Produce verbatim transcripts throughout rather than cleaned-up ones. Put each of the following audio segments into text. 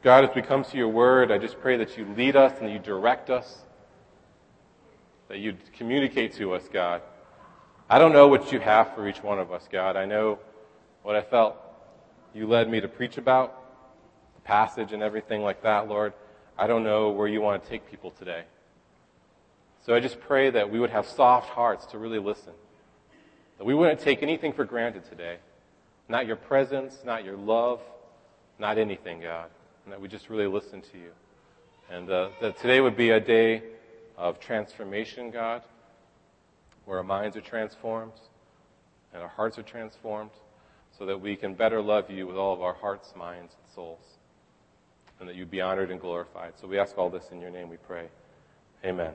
God, as we come to your word, I just pray that you lead us and you direct us, that you communicate to us, God. I don't know what you have for each one of us, God. I know what I felt you led me to preach about, the passage and everything like that, Lord. I don't know where you want to take people today. So I just pray that we would have soft hearts to really listen, that we wouldn't take anything for granted today, not your presence, not your love, not anything, God, and that we just really listen to you. And uh, that today would be a day of transformation, God, where our minds are transformed and our hearts are transformed so that we can better love you with all of our hearts, minds, and souls, and that you be honored and glorified. So we ask all this in your name, we pray. Amen.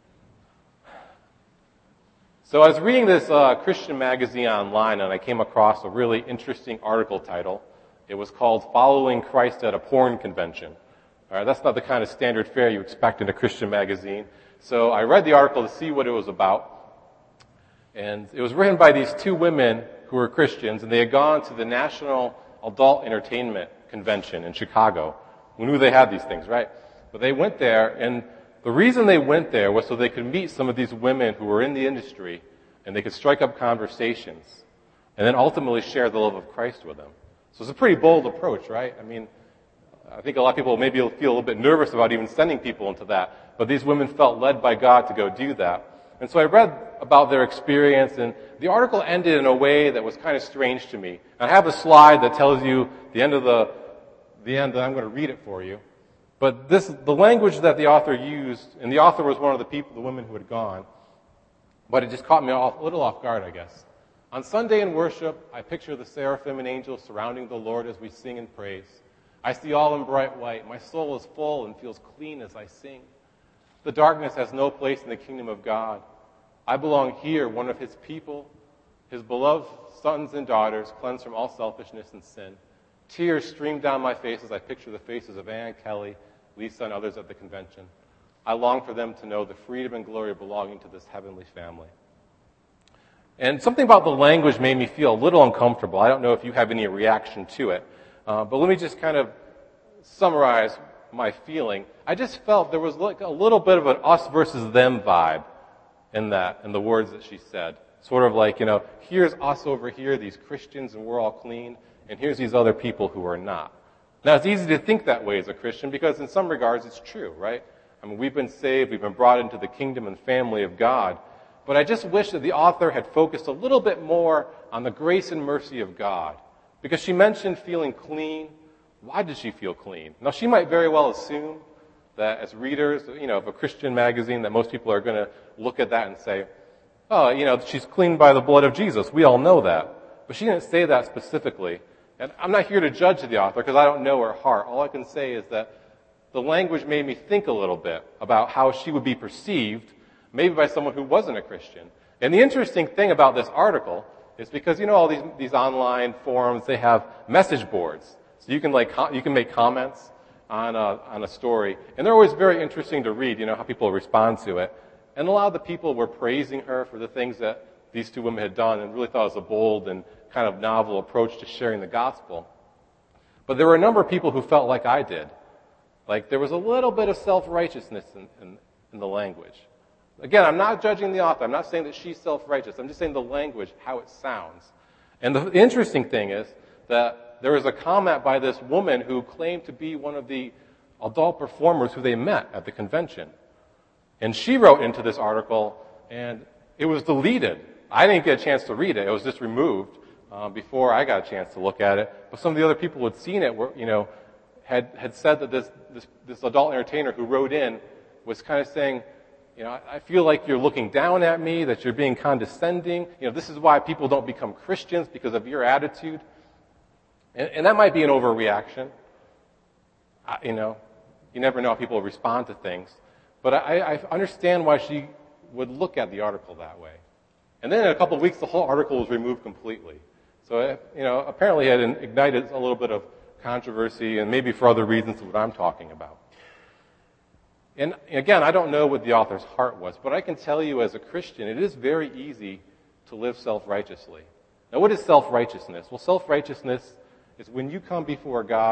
So I was reading this uh, Christian magazine online, and I came across a really interesting article title. It was called Following Christ at a Porn Convention. All right, that's not the kind of standard fare you expect in a Christian magazine. So I read the article to see what it was about. And it was written by these two women who were Christians, and they had gone to the National Adult Entertainment Convention in Chicago. We knew they had these things, right? But they went there, and the reason they went there was so they could meet some of these women who were in the industry, and they could strike up conversations, and then ultimately share the love of Christ with them. So it's a pretty bold approach, right? I mean, I think a lot of people maybe feel a little bit nervous about even sending people into that, but these women felt led by God to go do that. And so I read about their experience, and the article ended in a way that was kind of strange to me. I have a slide that tells you the end of the, the end, and I'm going to read it for you. But this, the language that the author used, and the author was one of the people, the women who had gone, but it just caught me off, a little off guard, I guess. On Sunday in worship, I picture the seraphim and angels surrounding the Lord as we sing and praise. I see all in bright white. My soul is full and feels clean as I sing. The darkness has no place in the kingdom of God. I belong here, one of his people, his beloved sons and daughters, cleansed from all selfishness and sin. Tears stream down my face as I picture the faces of Ann, Kelly, Lisa, and others at the convention. I long for them to know the freedom and glory of belonging to this heavenly family. And something about the language made me feel a little uncomfortable. I don't know if you have any reaction to it. Uh, but let me just kind of summarize my feeling. I just felt there was like a little bit of an us versus them vibe in that, in the words that she said. Sort of like, you know, here's us over here, these Christians, and we're all clean, and here's these other people who are not. Now, it's easy to think that way as a Christian because in some regards it's true, right? I mean, we've been saved, we've been brought into the kingdom and family of God. But I just wish that the author had focused a little bit more on the grace and mercy of God. Because she mentioned feeling clean. Why did she feel clean? Now, she might very well assume that as readers, you know, of a Christian magazine, that most people are going to look at that and say, oh, you know, she's clean by the blood of Jesus. We all know that. But she didn't say that specifically. And I'm not here to judge the author because I don't know her heart. All I can say is that the language made me think a little bit about how she would be perceived, maybe by someone who wasn't a Christian. And the interesting thing about this article is because, you know, all these, these online forums, they have message boards. So you can like, you can make comments on a, on a story. And they're always very interesting to read, you know, how people respond to it. And a lot of the people were praising her for the things that these two women had done and really thought it was a bold and kind of novel approach to sharing the gospel. But there were a number of people who felt like I did. Like there was a little bit of self-righteousness in, in, in the language. Again, I'm not judging the author. I'm not saying that she's self-righteous. I'm just saying the language, how it sounds. And the interesting thing is that there was a comment by this woman who claimed to be one of the adult performers who they met at the convention. And she wrote into this article, and it was deleted. I didn't get a chance to read it. It was just removed uh, before I got a chance to look at it. But some of the other people who had seen it were, you know, had, had said that this, this, this adult entertainer who wrote in was kind of saying, you know, I feel like you're looking down at me, that you're being condescending. You know, this is why people don't become Christians, because of your attitude. And, and that might be an overreaction. I, you know, you never know how people respond to things. But I, I understand why she would look at the article that way. And then in a couple of weeks, the whole article was removed completely. So, you know, apparently it had ignited a little bit of controversy, and maybe for other reasons than what I'm talking about. And again, I don't know what the author's heart was, but I can tell you as a Christian, it is very easy to live self-righteously. Now, what is self-righteousness? Well, self-righteousness is when you come before God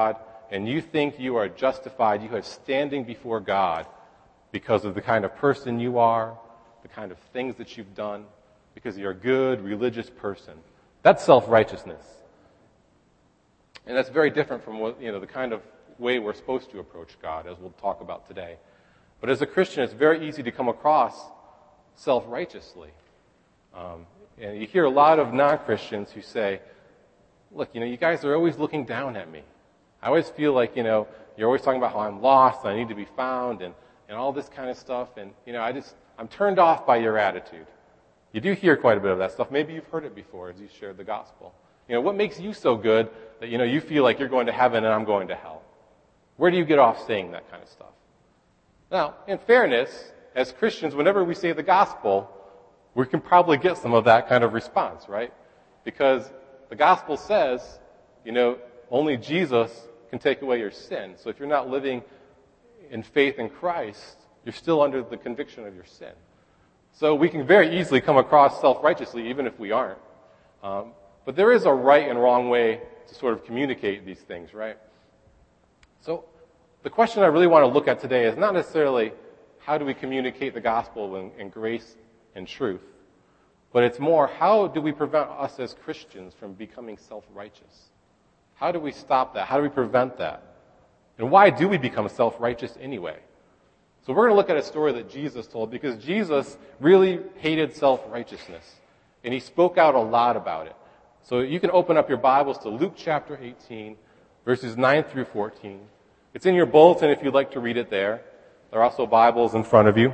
and you think you are justified, you have standing before God because of the kind of person you are, the kind of things that you've done, because you're a good, religious person. That's self-righteousness. And that's very different from what, you know, the kind of way we're supposed to approach God, as we'll talk about today. But as a Christian, it's very easy to come across self-righteously. Um, and you hear a lot of non-Christians who say, look, you know, you guys are always looking down at me. I always feel like, you know, you're always talking about how I'm lost and I need to be found and, and all this kind of stuff. And, you know, I just, I'm turned off by your attitude. You do hear quite a bit of that stuff. Maybe you've heard it before as you shared the gospel. You know, what makes you so good that, you know, you feel like you're going to heaven and I'm going to hell? Where do you get off saying that kind of stuff? Now, in fairness, as Christians, whenever we say the gospel, we can probably get some of that kind of response, right? Because the gospel says, you know, only Jesus can take away your sin. So if you're not living in faith in Christ, you're still under the conviction of your sin. So we can very easily come across self-righteously, even if we aren't. Um, but there is a right and wrong way to sort of communicate these things, right? So the question I really want to look at today is not necessarily how do we communicate the gospel in, in grace and truth, but it's more how do we prevent us as Christians from becoming self-righteous? How do we stop that? How do we prevent that? And why do we become self-righteous anyway? So we're going to look at a story that Jesus told because Jesus really hated self-righteousness, and he spoke out a lot about it. So you can open up your Bibles to Luke chapter eighteen, verses nine through fourteen. It's in your bulletin if you'd like to read it there. There are also Bibles in front of you.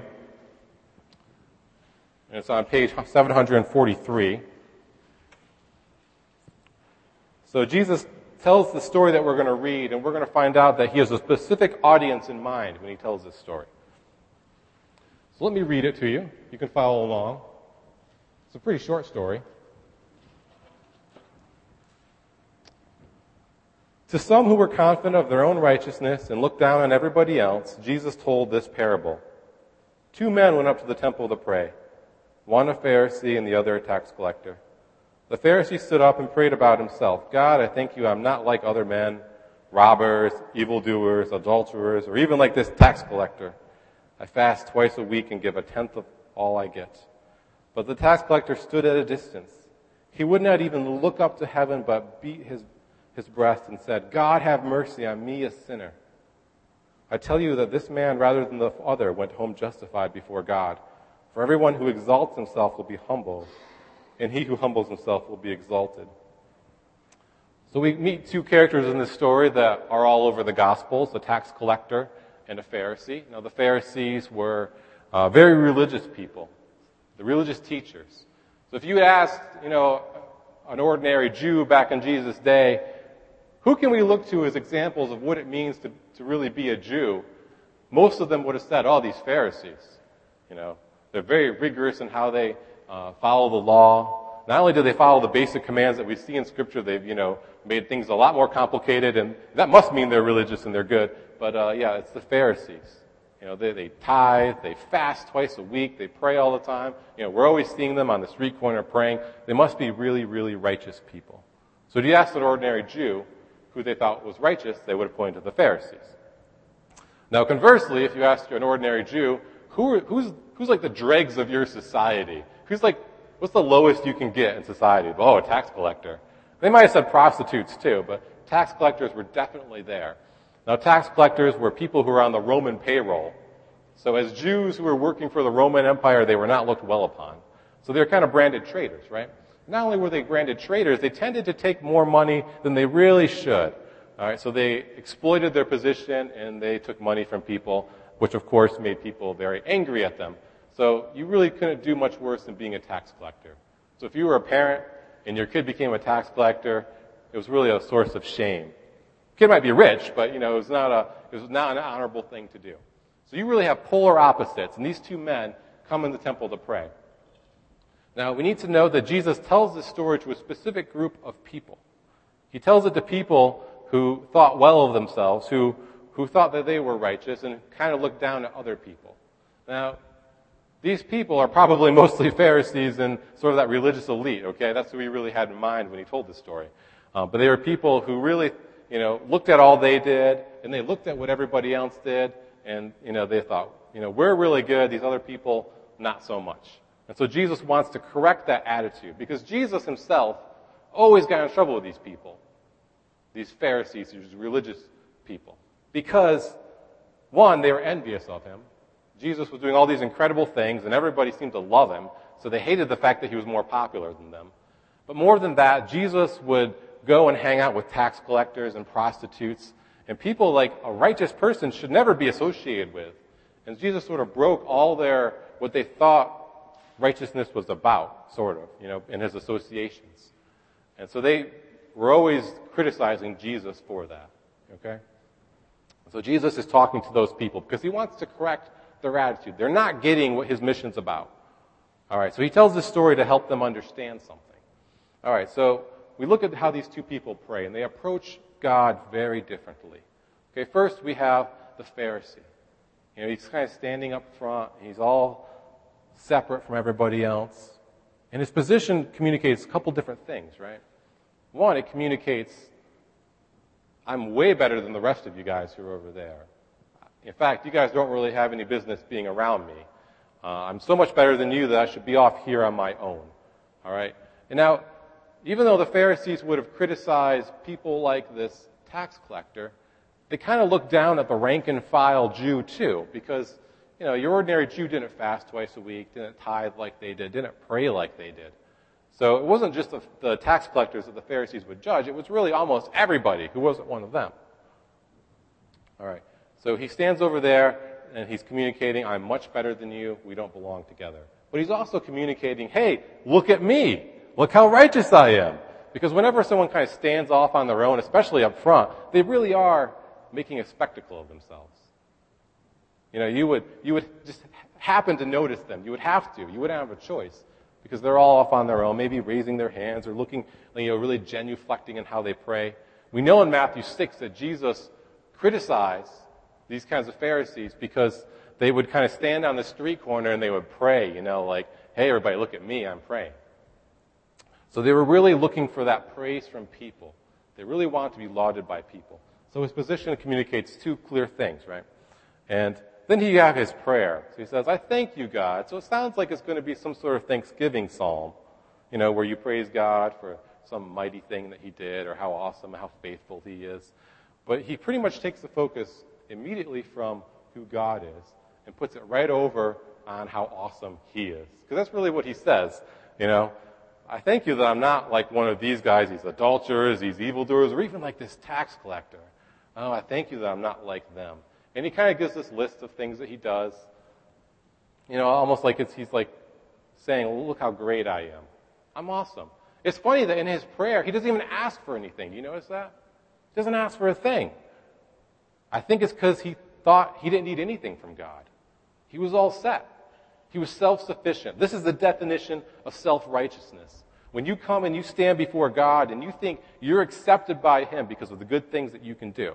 And it's on page seven forty-three. So Jesus tells the story that we're going to read, and we're going to find out that he has a specific audience in mind when he tells this story. So let me read it to you. You can follow along. It's a pretty short story. To some who were confident of their own righteousness and looked down on everybody else, Jesus told this parable. Two men went up to the temple to pray, one a Pharisee and the other a tax collector. The Pharisee stood up and prayed about himself. God, I thank you I'm not like other men, robbers, evildoers, adulterers, or even like this tax collector. I fast twice a week and give a tenth of all I get. But the tax collector stood at a distance. He would not even look up to heaven, but beat his his breast and said, God, have mercy on me, a sinner. I tell you that this man, rather than the other, went home justified before God. For everyone who exalts himself will be humbled, and he who humbles himself will be exalted. So we meet two characters in this story that are all over the Gospels, a tax collector and a Pharisee. Now, the Pharisees were uh, very religious people, the religious teachers. So if you asked, you know, an ordinary Jew back in Jesus' day, who can we look to as examples of what it means to, to really be a Jew? Most of them would have said, oh, these Pharisees. You know, they're very rigorous in how they uh, follow the law. Not only do they follow the basic commands that we see in Scripture, they've, you know, made things a lot more complicated, and that must mean they're religious and they're good. But, uh, yeah, it's the Pharisees. You know, they, they tithe, they fast twice a week, they pray all the time. You know, we're always seeing them on the street corner praying. They must be really, really righteous people. So if you asked an ordinary Jew who they thought was righteous, they would have pointed to the Pharisees. Now, conversely, if you asked an ordinary Jew, who are, who's who's like the dregs of your society? Who's like, what's the lowest you can get in society? Oh, a tax collector. They might have said prostitutes too, but tax collectors were definitely there. Now, tax collectors were people who were on the Roman payroll. So as Jews who were working for the Roman Empire, they were not looked well upon. So they were kind of branded traitors, right? Not only were they branded traitors, they tended to take more money than they really should. All right, so they exploited their position and they took money from people, which of course made people very angry at them. So you really couldn't do much worse than being a tax collector. So if you were a parent and your kid became a tax collector, it was really a source of shame. The kid might be rich, but you know, it was not a it was not an honorable thing to do. So you really have polar opposites, and these two men come in the temple to pray. Now, we need to know that Jesus tells this story to a specific group of people. He tells it to people who thought well of themselves, who, who thought that they were righteous, and kind of looked down at other people. Now, these people are probably mostly Pharisees and sort of that religious elite, okay? That's what he really had in mind when he told this story. Uh, but they were people who really, you know, looked at all they did, and they looked at what everybody else did, and, you know, they thought, you know, we're really good, these other people, not so much. And so Jesus wants to correct that attitude, because Jesus himself always got in trouble with these people, these Pharisees, these religious people. Because, one, they were envious of him. Jesus was doing all these incredible things, and everybody seemed to love him, so they hated the fact that he was more popular than them. But more than that, Jesus would go and hang out with tax collectors and prostitutes, and people like a righteous person should never be associated with. And Jesus sort of broke all their, what they thought righteousness was about, sort of, you know, in his associations. And so they were always criticizing Jesus for that, okay? So Jesus is talking to those people because he wants to correct their attitude. They're not getting what his mission's about. All right, so he tells this story to help them understand something. All right, so we look at how these two people pray, and they approach God very differently. Okay, first we have the Pharisee. You know, he's kind of standing up front. He's all separate from everybody else. And his position communicates a couple different things, right? One, it communicates, I'm way better than the rest of you guys who are over there. In fact, you guys don't really have any business being around me. Uh, I'm so much better than you that I should be off here on my own. All right? And now, even though the Pharisees would have criticized people like this tax collector, they kind of looked down at the rank and file Jew too, because, you know, your ordinary Jew didn't fast twice a week, didn't tithe like they did, didn't pray like they did. So it wasn't just the, the tax collectors that the Pharisees would judge, it was really almost everybody who wasn't one of them. All right. So he stands over there and he's communicating, I'm much better than you, we don't belong together. But he's also communicating, hey, look at me. Look how righteous I am. Because whenever someone kind of stands off on their own, especially up front, they really are making a spectacle of themselves. You know, you would, you would just happen to notice them. You would have to. You wouldn't have a choice. Because they're all off on their own, maybe raising their hands or looking, you know, really genuflecting in how they pray. We know in Matthew six that Jesus criticized these kinds of Pharisees because they would kind of stand on the street corner and they would pray, you know, like, hey, everybody, look at me, I'm praying. So they were really looking for that praise from people. They really wanted to be lauded by people. So his position communicates two clear things, right? And then he have his prayer. So he says, I thank you, God. So it sounds like it's going to be some sort of Thanksgiving psalm, you know, where you praise God for some mighty thing that he did or how awesome, how faithful he is. But he pretty much takes the focus immediately from who God is and puts it right over on how awesome he is. Because that's really what he says, you know. I thank you that I'm not like one of these guys, these adulterers, these evildoers, or even like this tax collector. Oh, I thank you that I'm not like them. And he kind of gives this list of things that he does. You know, almost like it's, he's like saying, well, look how great I am. I'm awesome. It's funny that in his prayer, he doesn't even ask for anything. Do you notice that? He doesn't ask for a thing. I think it's because he thought he didn't need anything from God. He was all set. He was self-sufficient. This is the definition of self-righteousness. When you come and you stand before God and you think you're accepted by him because of the good things that you can do.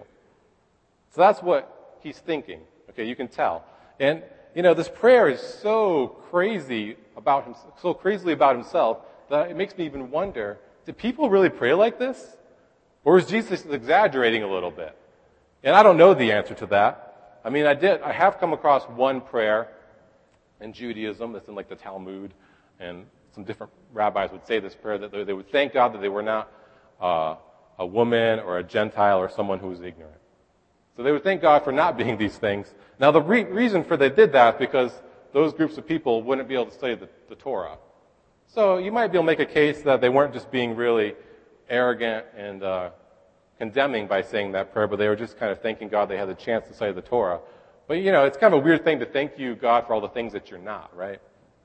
So that's what he's thinking. Okay, you can tell. And, you know, this prayer is so crazy about him, so crazily about himself that it makes me even wonder, did people really pray like this? Or is Jesus exaggerating a little bit? And I don't know the answer to that. I mean, I did, I have come across one prayer in Judaism that's in like the Talmud, and some different rabbis would say this prayer, that they would thank God that they were not uh, a woman or a Gentile or someone who was ignorant. So they would thank God for not being these things. Now the re- reason for they did that is because those groups of people wouldn't be able to study the, the Torah. So you might be able to make a case that they weren't just being really arrogant and uh, condemning by saying that prayer, but they were just kind of thanking God they had the chance to study the Torah. But, you know, it's kind of a weird thing to thank you, God, for all the things that you're not, right?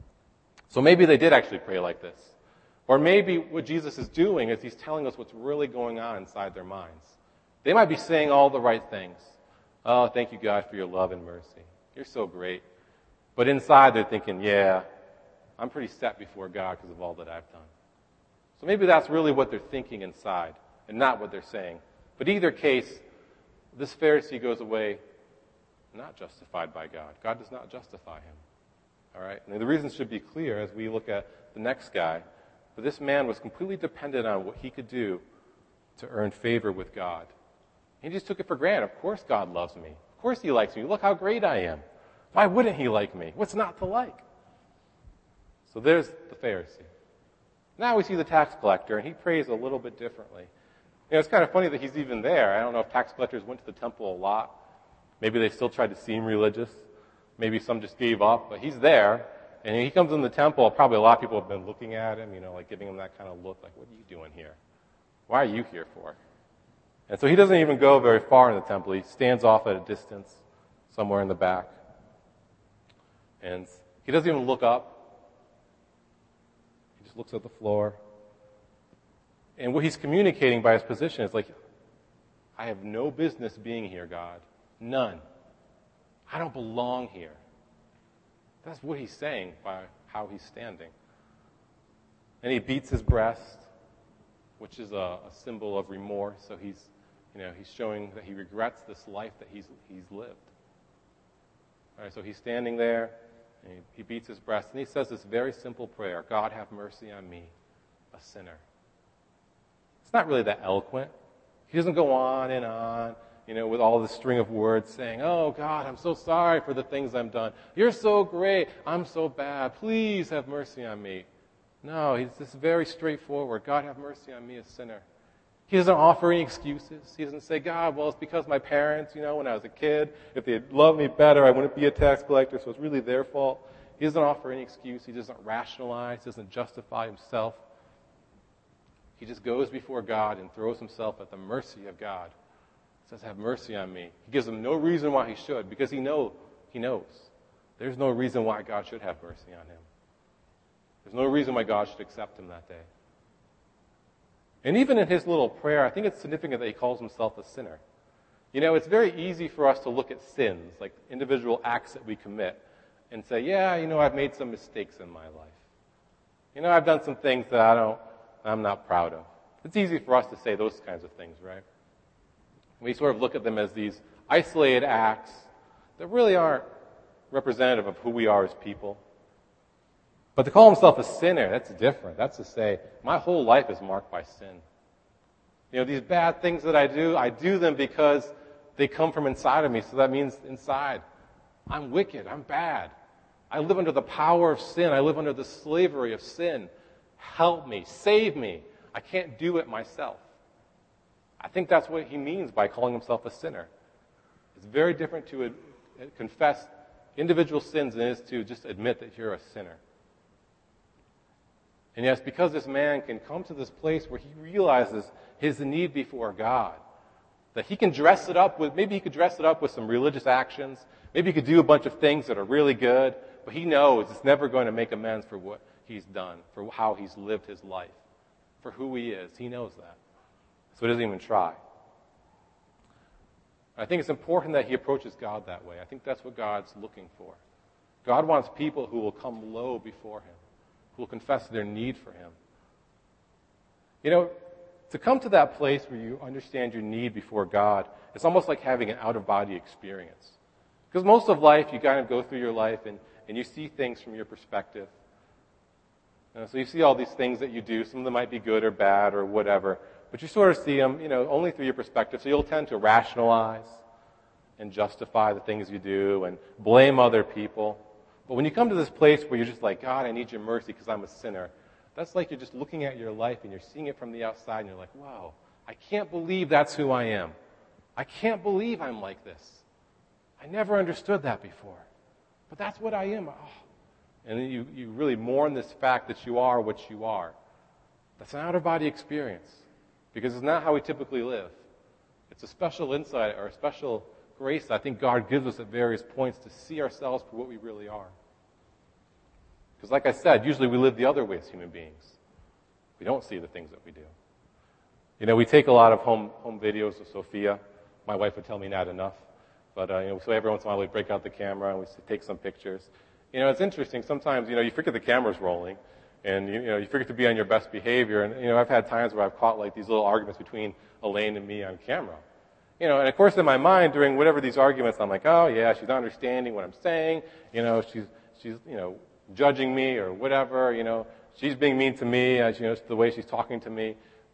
So maybe they did actually pray like this. Or maybe what Jesus is doing is he's telling us what's really going on inside their minds. They might be saying all the right things. Oh, thank you, God, for your love and mercy. You're so great. But inside they're thinking, yeah, I'm pretty set before God because of all that I've done. So maybe that's really what they're thinking inside and not what they're saying. But either case, this Pharisee goes away not justified by God. God does not justify him. All right? And the reasons should be clear as we look at the next guy. But this man was completely dependent on what he could do to earn favor with God. He just took it for granted. Of course God loves me. Of course he likes me. Look how great I am. Why wouldn't he like me? What's not to like? So there's the Pharisee. Now we see the tax collector, and he prays a little bit differently. You know, it's kind of funny that he's even there. I don't know if tax collectors went to the temple a lot. Maybe they still tried to seem religious. Maybe some just gave up, but he's there. And he comes in the temple. Probably a lot of people have been looking at him, you know, like giving him that kind of look, like, what are you doing here? Why are you here for? And so he doesn't even go very far in the temple. He stands off at a distance somewhere in the back. And he doesn't even look up. He just looks at the floor. And what he's communicating by his position is like, I have no business being here, God. None. I don't belong here. That's what he's saying by how he's standing. And he beats his breast, which is a, a symbol of remorse. So he's, you know, he's showing that he regrets this life that he's he's lived. All right, so he's standing there, and he, he beats his breast, and he says this very simple prayer: God, have mercy on me, a sinner. It's not really that eloquent. He doesn't go on and on, you know, with all this string of words saying, oh, God, I'm so sorry for the things I've done. You're so great. I'm so bad. Please have mercy on me. No, he's just very straightforward. God, have mercy on me, a sinner. He doesn't offer any excuses. He doesn't say, God, well, it's because my parents, you know, when I was a kid, if they had loved me better, I wouldn't be a tax collector, so it's really their fault. He doesn't offer any excuse. He doesn't rationalize, doesn't justify himself. He just goes before God and throws himself at the mercy of God. He says, have mercy on me. He gives him no reason why he should, because he know he knows. There's no reason why God should have mercy on him. There's no reason why God should accept him that day. And even in his little prayer, I think it's significant that he calls himself a sinner. You know, it's very easy for us to look at sins, like individual acts that we commit, and say, yeah, you know, I've made some mistakes in my life. You know, I've done some things that I don't, I'm not proud of. It's easy for us to say those kinds of things, right? We sort of look at them as these isolated acts that really aren't representative of who we are as people. But to call himself a sinner, that's different. That's to say, my whole life is marked by sin. You know, these bad things that I do, I do them because they come from inside of me. So that means inside, I'm wicked, I'm bad. I live under the power of sin. I live under the slavery of sin. Help me, save me. I can't do it myself. I think that's what he means by calling himself a sinner. It's very different to ad- confess individual sins than it is to just admit that you're a sinner. And yes, because this man can come to this place where he realizes his need before God, that he can dress it up with, maybe he could dress it up with some religious actions, maybe he could do a bunch of things that are really good, but he knows it's never going to make amends for what he's done, for how he's lived his life, for who he is. He knows that. So he doesn't even try. I think it's important that he approaches God that way. I think that's what God's looking for. God wants people who will come low before him, who will confess their need for him. You know, to come to that place where you understand your need before God, it's almost like having an out-of-body experience. Because most of life, you kind of go through your life and, and you see things from your perspective. You know, so you see all these things that you do. Some of them might be good or bad or whatever. But you sort of see them, you know, only through your perspective. So you'll tend to rationalize and justify the things you do and blame other people. But when you come to this place where you're just like, God, I need your mercy because I'm a sinner, that's like you're just looking at your life and you're seeing it from the outside and you're like, wow, I can't believe that's who I am. I can't believe I'm like this. I never understood that before. But that's what I am. Oh. And then you, you really mourn this fact that you are what you are. That's an out-of-body experience because it's not how we typically live. It's a special insight or a special grace I think God gives us at various points to see ourselves for what we really are. Because like I said, usually we live the other way as human beings. We don't see the things that we do. You know, we take a lot of home home videos of Sophia. My wife would tell me not enough. But, uh, you know, so every once in a while we break out the camera and we take some pictures. You know, it's interesting. Sometimes, you know, you forget the camera's rolling and, you, you know, you forget to be on your best behavior. And, you know, I've had times where I've caught like these little arguments between Elaine and me on camera. You know, and of course in my mind during whatever these arguments, I'm like, oh yeah, she's not understanding what I'm saying. You know, she's, she's, you know, judging me or whatever, you know, she's being mean to me, as you know, it's the way she's talking to me.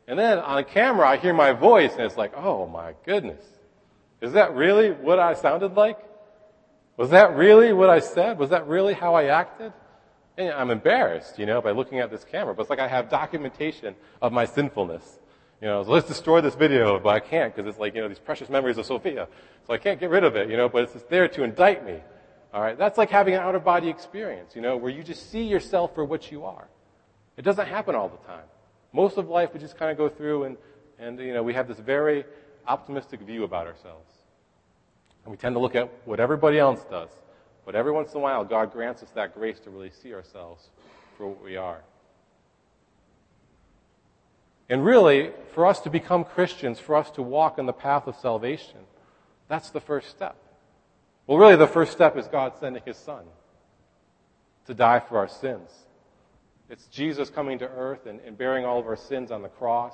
And then on camera, I hear my voice, and it's like, oh my goodness. Is that really what I sounded like? Was that really what I said? Was that really how I acted? And I'm embarrassed, you know, by looking at this camera. But it's like I have documentation of my sinfulness. You know, so let's destroy this video, but I can't because it's like, you know, these precious memories of Sophia. So I can't get rid of it, you know, but it's just there to indict me. All right? That's like having an outer-body experience, you know, where you just see yourself for what you are. It doesn't happen all the time. Most of life, we just kind of go through and, and, you know, we have this very optimistic view about ourselves. And we tend to look at what everybody else does. But every once in a while, God grants us that grace to really see ourselves for what we are. And really, for us to become Christians, for us to walk in the path of salvation, that's the first step. Well, really, the first step is God sending His Son to die for our sins. It's Jesus coming to earth and, and bearing all of our sins on the cross,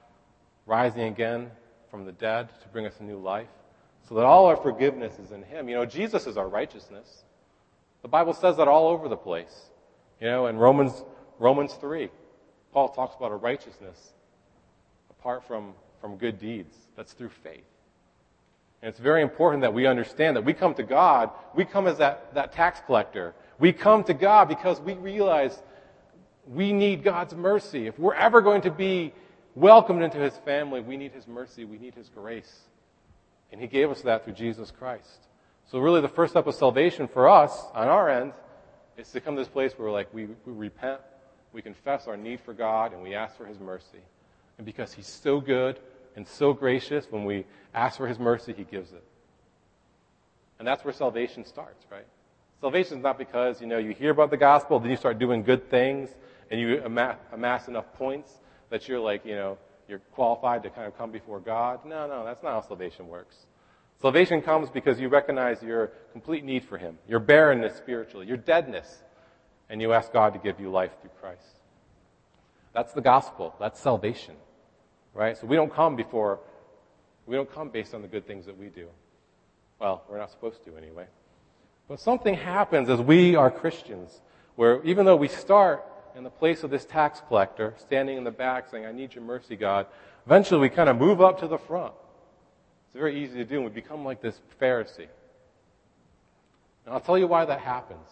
rising again from the dead to bring us a new life, so that all our forgiveness is in Him. You know, Jesus is our righteousness. The Bible says that all over the place. You know, in Romans Romans three, Paul talks about a righteousness apart from, from good deeds. That's through faith. And it's very important that we understand that we come to God, we come as that, that tax collector. We come to God because we realize we need God's mercy. If we're ever going to be welcomed into His family, we need His mercy, we need His grace. And He gave us that through Jesus Christ. So really the first step of salvation for us, on our end, is to come to this place where we're like, we, we repent, we confess our need for God, and we ask for His mercy. And because He's so good and so gracious, when we ask for His mercy, He gives it. And that's where salvation starts, right? Salvation is not because, you know, you hear about the gospel, then you start doing good things, and you amass, amass enough points that you're like, you know, you're qualified to kind of come before God. No, no, that's not how salvation works. Salvation comes because you recognize your complete need for Him, your barrenness spiritually, your deadness, and you ask God to give you life through Christ. That's the gospel. That's salvation, right? So we don't come before, we don't come based on the good things that we do. Well, we're not supposed to anyway. But something happens as we are Christians, where even though we start in the place of this tax collector, standing in the back saying, I need your mercy, God, eventually we kind of move up to the front. It's very easy to do, and we become like this Pharisee. And I'll tell you why that happens.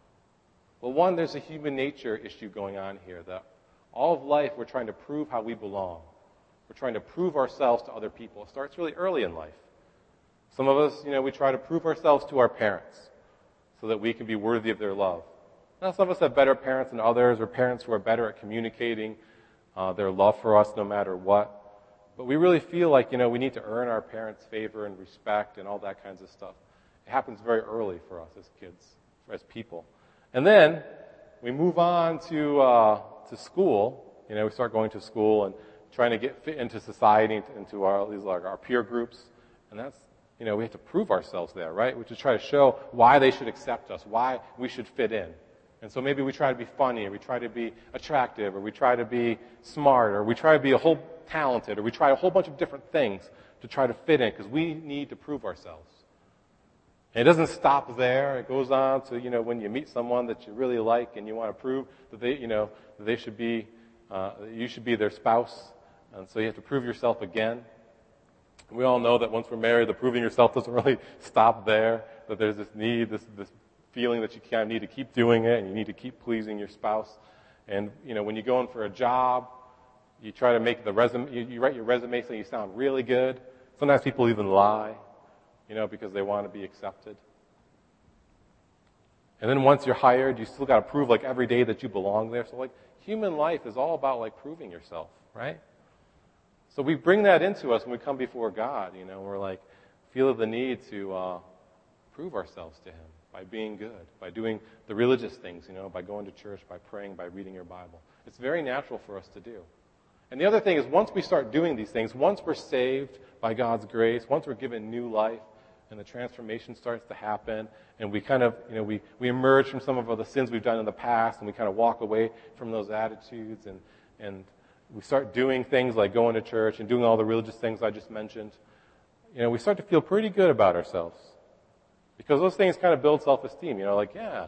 Well, one, there's a human nature issue going on here, that all of life we're trying to prove how we belong. We're trying to prove ourselves to other people. It starts really early in life. Some of us, you know, we try to prove ourselves to our parents so that we can be worthy of their love. Now, some of us have better parents than others, or parents who are better at communicating uh, their love for us no matter what. But we really feel like, you know, we need to earn our parents' favor and respect and all that kinds of stuff. It happens very early for us as kids, as people. And then we move on to uh, to school. You know, we start going to school and trying to get fit into society, into our these like our peer groups, and that's, you know, we have to prove ourselves there, right? We just try to show why they should accept us, why we should fit in. And so maybe we try to be funny, or we try to be attractive, or we try to be smart, or we try to be a whole talented, or we try a whole bunch of different things to try to fit in, because we need to prove ourselves. And it doesn't stop there. It goes on to, you know, when you meet someone that you really like and you want to prove that they, you know, that they should be, uh, you should be their spouse. And so you have to prove yourself again. We all know that once we're married, the proving yourself doesn't really stop there, that there's this need, this, this feeling that you kind of need to keep doing it, and you need to keep pleasing your spouse. And, you know, when you go in for a job, you try to make the resume, you, you write your resume so you sound really good. Sometimes people even lie, you know, because they want to be accepted. And then once you're hired, you still got to prove like every day that you belong there. So like human life is all about like proving yourself, right? So we bring that into us when we come before God, you know, we're like, feel the need to uh, prove ourselves to Him by being good, by doing the religious things, you know, by going to church, by praying, by reading your Bible. It's very natural for us to do. And the other thing is, once we start doing these things, once we're saved by God's grace, once we're given new life, and the transformation starts to happen, and we kind of, you know, we, we emerge from some of the sins we've done in the past, and we kind of walk away from those attitudes, and, and we start doing things like going to church and doing all the religious things I just mentioned, you know, we start to feel pretty good about ourselves. Because those things kind of build self-esteem, you know, like, yeah,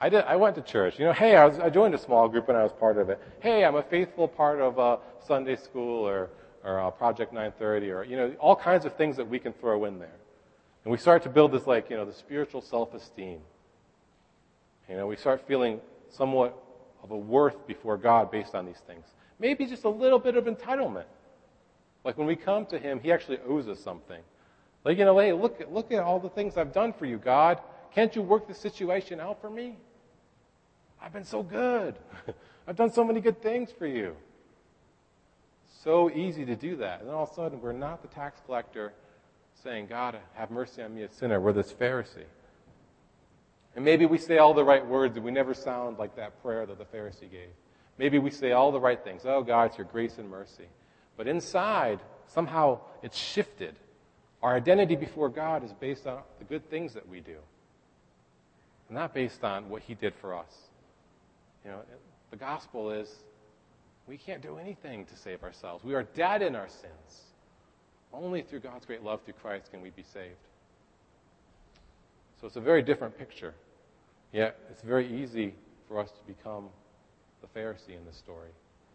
I did. I went to church. You know, hey, I, was, I joined a small group and I was part of it. Hey, I'm a faithful part of uh, Sunday school or or uh, Project nine thirty, or you know, all kinds of things that we can throw in there. And we start to build this, like, you know, the spiritual self-esteem. You know, we start feeling somewhat of a worth before God based on these things. Maybe just a little bit of entitlement. Like when we come to Him, He actually owes us something. Like, you know, hey, look, look at all the things I've done for you, God. Can't you work the situation out for me? I've been so good. I've done so many good things for you. So easy to do that. And then all of a sudden, we're not the tax collector saying, God, have mercy on me, a sinner. We're this Pharisee. And maybe we say all the right words and we never sound like that prayer that the Pharisee gave. Maybe we say all the right things. Oh, God, it's your grace and mercy. But inside, somehow it's shifted. Our identity before God is based on the good things that we do, not based on what He did for us. You know, the gospel is we can't do anything to save ourselves. We are dead in our sins. Only through God's great love through Christ can we be saved. So it's a very different picture. Yet it's very easy for us to become the Pharisee in this story.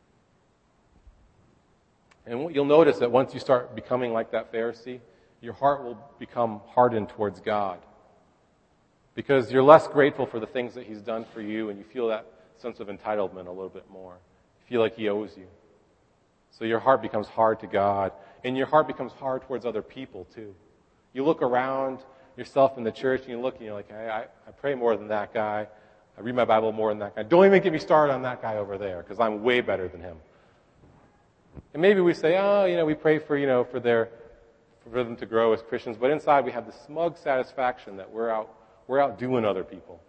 And you'll notice that once you start becoming like that Pharisee, your heart will become hardened towards God. Because you're less grateful for the things that He's done for you, and you feel that sense of entitlement a little bit more. You feel like He owes you. So your heart becomes hard to God, and your heart becomes hard towards other people too. You look around yourself in the church, and you look, and you're like, hey, I, I pray more than that guy. I read my Bible more than that guy. Don't even get me started on that guy over there, because I'm way better than him. And maybe we say, oh, you know, we pray for, you know, for their, for them to grow as Christians, but inside we have the smug satisfaction that we're out, we're outdoing other people.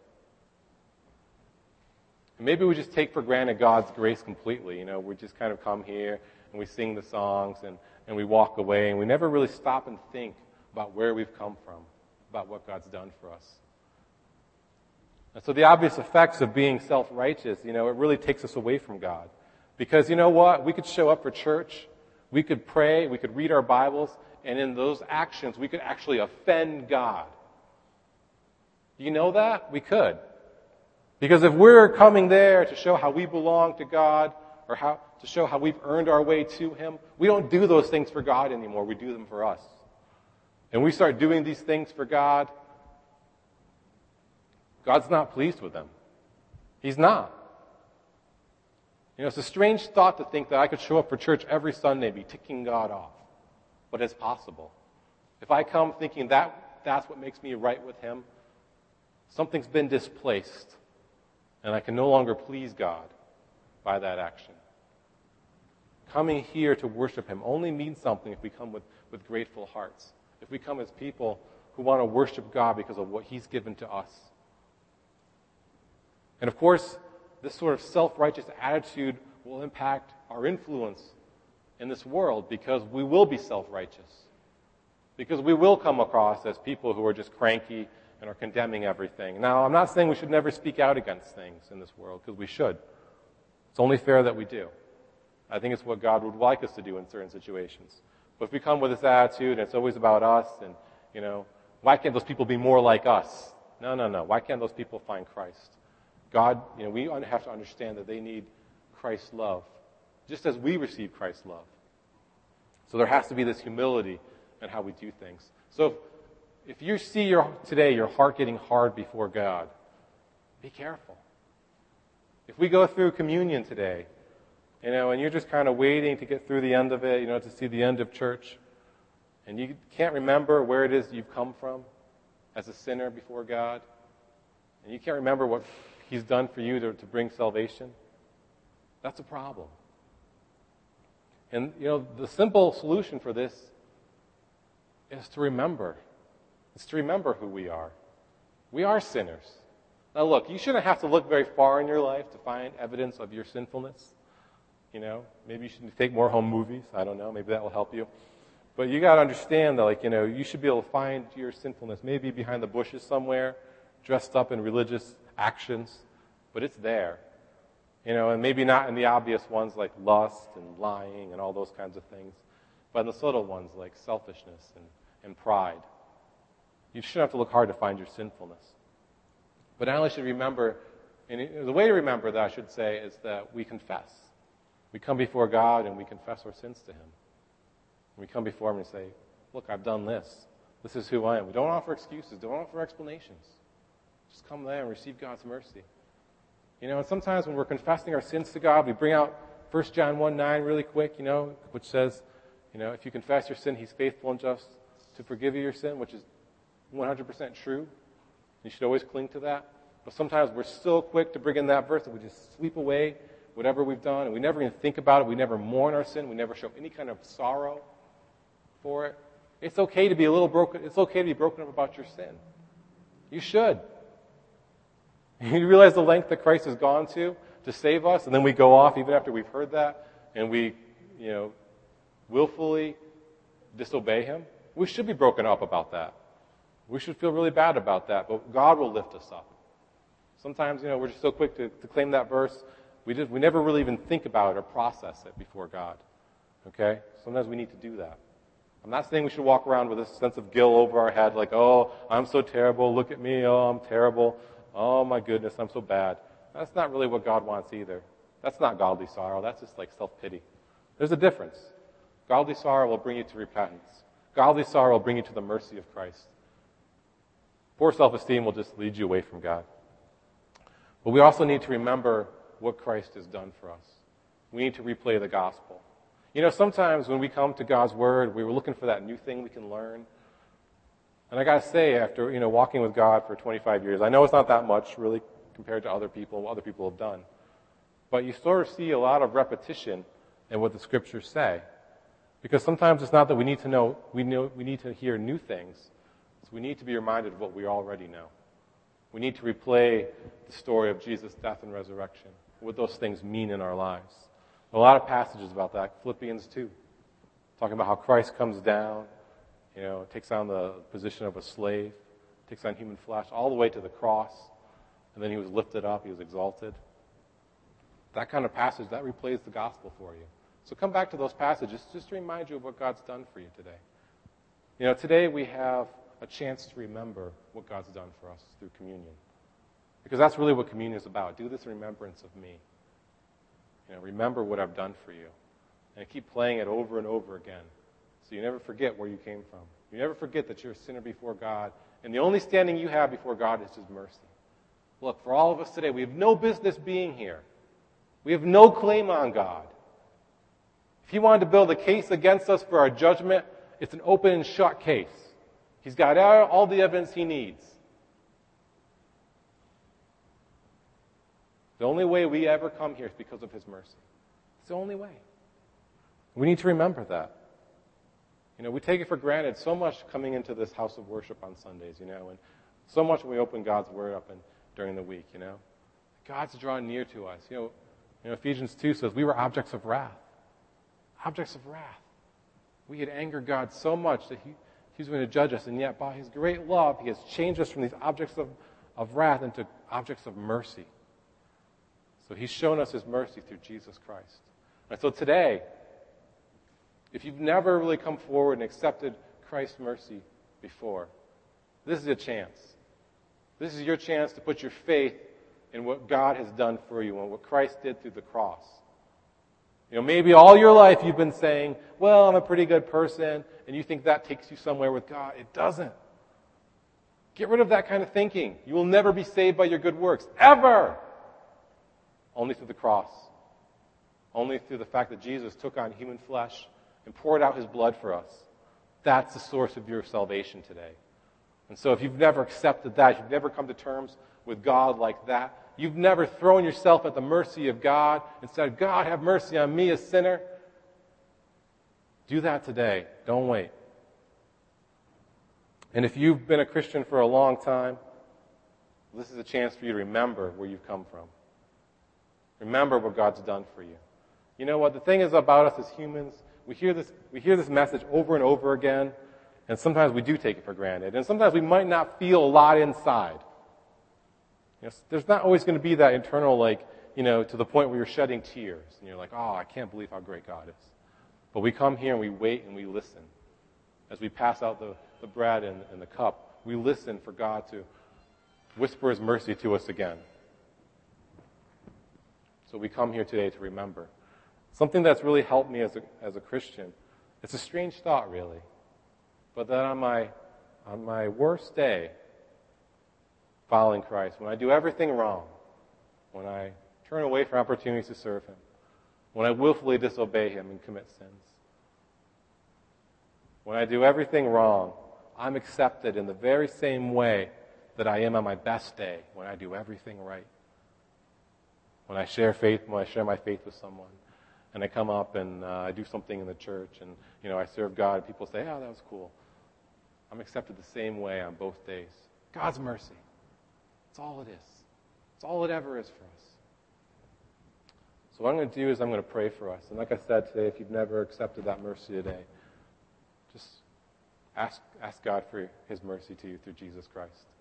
And maybe we just take for granted God's grace completely. You know, we just kind of come here and we sing the songs and, and we walk away, and we never really stop and think about where we've come from, about what God's done for us. And so the obvious effects of being self-righteous, you know, it really takes us away from God. Because you know what? We could show up for church, we could pray, we could read our Bibles, and in those actions we could actually offend God. You know that? We could. Because if we're coming there to show how we belong to God, or how to show how we've earned our way to Him, we don't do those things for God anymore. We do them for us. And we start doing these things for God, God's not pleased with them. He's not. You know, it's a strange thought to think that I could show up for church every Sunday and be ticking God off. But it's possible. If I come thinking that that's what makes me right with Him, something's been displaced, and I can no longer please God by that action. Coming here to worship Him only means something if we come with, with grateful hearts. If we come as people who want to worship God because of what He's given to us. And of course, this sort of self-righteous attitude will impact our influence in this world, because we will be self-righteous. Because we will come across as people who are just cranky and are condemning everything. Now, I'm not saying we should never speak out against things in this world, because we should. It's only fair that we do. I think it's what God would like us to do in certain situations. But if we come with this attitude, and it's always about us, and, you know, why can't those people be more like us? No, no, no. Why can't those people find Christ? God, you know, we have to understand that they need Christ's love, just as we receive Christ's love. So there has to be this humility in how we do things. So if, if you see your today your heart getting hard before God, be careful. If we go through communion today, you know, and you're just kind of waiting to get through the end of it, you know, to see the end of church, and you can't remember where it is you've come from as a sinner before God, and you can't remember what He's done for you to, to bring salvation, that's a problem. And, you know, the simple solution for this is to remember. It's to remember who we are. We are sinners. Now look, you shouldn't have to look very far in your life to find evidence of your sinfulness. You know, maybe you should take more home movies. I don't know. Maybe that will help you. But you got to understand that, like, you know, you should be able to find your sinfulness maybe behind the bushes somewhere, dressed up in religious actions, but it's there. You know, and maybe not in the obvious ones like lust and lying and all those kinds of things, but in the subtle ones like selfishness and, and pride. You shouldn't have to look hard to find your sinfulness. But not only should you remember And it, the way to remember that, I should say, is that we confess. We come before God and we confess our sins to Him. We come before Him and say, look, I've done this. This is who I am. We don't offer excuses. Don't offer explanations. Just come there and receive God's mercy. You know, and sometimes when we're confessing our sins to God, we bring out First John one nine really quick, you know, which says, you know, if you confess your sin, He's faithful and just to forgive you your sin, which is one hundred percent true. You should always cling to that. But sometimes we're so quick to bring in that verse that we just sweep away whatever we've done, and we never even think about it. We never mourn our sin. We never show any kind of sorrow for it. It's okay to be a little broken. It's okay to be broken up about your sin. You should. You realize the length that Christ has gone to to save us, and then we go off even after we've heard that, and we, you know, willfully disobey Him. We should be broken up about that. We should feel really bad about that, but God will lift us up. Sometimes, you know, we're just so quick to, to claim that verse, we just we never really even think about it or process it before God. Okay? Sometimes we need to do that. I'm not saying we should walk around with this sense of guilt over our head, like, oh, I'm so terrible, look at me, oh, I'm terrible, oh my goodness, I'm so bad. That's not really what God wants either. That's not godly sorrow, that's just like self-pity. There's a difference. Godly sorrow will bring you to repentance. Godly sorrow will bring you to the mercy of Christ. Poor self-esteem will just lead you away from God. But we also need to remember what Christ has done for us. We need to replay the gospel. You know, sometimes when we come to God's Word, we were looking for that new thing we can learn. And I got to say, after, you know, walking with God for twenty-five years, I know it's not that much, really, compared to other people, what other people have done. But you sort of see a lot of repetition in what the Scriptures say. Because sometimes it's not that we need to know, we know, we need to hear new things. So we need to be reminded of what we already know. We need to replay the story of Jesus' death and resurrection, what those things mean in our lives. A lot of passages about that. Philippians two, talking about how Christ comes down, you know, takes on the position of a slave, takes on human flesh, all the way to the cross, and then He was lifted up, He was exalted. That kind of passage, that replays the gospel for you. So come back to those passages just to remind you of what God's done for you today. You know, today we have a chance to remember what God's done for us through communion. Because that's really what communion is about. Do this in remembrance of me. You know, remember what I've done for you. And keep playing it over and over again. So you never forget where you came from. You never forget that you're a sinner before God. And the only standing you have before God is His mercy. Look, for all of us today, we have no business being here. We have no claim on God. If He wanted to build a case against us for our judgment, it's an open and shut case. He's got all the evidence He needs. The only way we ever come here is because of His mercy. It's the only way. We need to remember that. You know, we take it for granted so much coming into this house of worship on Sundays, you know, and so much when we open God's Word up and during the week, you know. God's drawn near to us. You know, you know, Ephesians two says we were objects of wrath. Objects of wrath. We had angered God so much that He, he was going to judge us, and yet by His great love, He has changed us from these objects of, of wrath into objects of mercy. So He's shown us His mercy through Jesus Christ. And so today, if you've never really come forward and accepted Christ's mercy before, this is a chance. This is your chance to put your faith in what God has done for you and what Christ did through the cross. You know, maybe all your life you've been saying, well, I'm a pretty good person, and you think that takes you somewhere with God. It doesn't. Get rid of that kind of thinking. You will never be saved by your good works, ever. Only through the cross. Only through the fact that Jesus took on human flesh and poured out His blood for us. That's the source of your salvation today. And so if you've never accepted that, if you've never come to terms with God like that, you've never thrown yourself at the mercy of God and said, God, have mercy on me, a sinner, do that today. Don't wait. And if you've been a Christian for a long time, this is a chance for you to remember where you've come from. Remember what God's done for you. You know what? The thing is about us as humans, we hear this, we hear this message over and over again, and sometimes we do take it for granted. And sometimes we might not feel a lot inside. You know, there's not always going to be that internal, like, you know, to the point where you're shedding tears. And you're like, oh, I can't believe how great God is. But we come here and we wait and we listen. As we pass out the, the bread and, and the cup, we listen for God to whisper His mercy to us again. So we come here today to remember. Something that's really helped me as a, as a Christian, it's a strange thought really, but that on my, on my worst day, following Christ, when I do everything wrong, when I turn away from opportunities to serve Him, when I willfully disobey Him and commit sins, when I do everything wrong, I'm accepted in the very same way that I am on my best day, when I do everything right. When I share faith, when I share my faith with someone, and I come up and uh, I do something in the church, and you know I serve God, and people say, "Oh, that was cool." I'm accepted the same way on both days. God's mercy. That's all it is. It's all it ever is for us. So what I'm going to do is I'm going to pray for us. And like I said today, if you've never accepted that mercy today, just ask ask God for His mercy to you through Jesus Christ.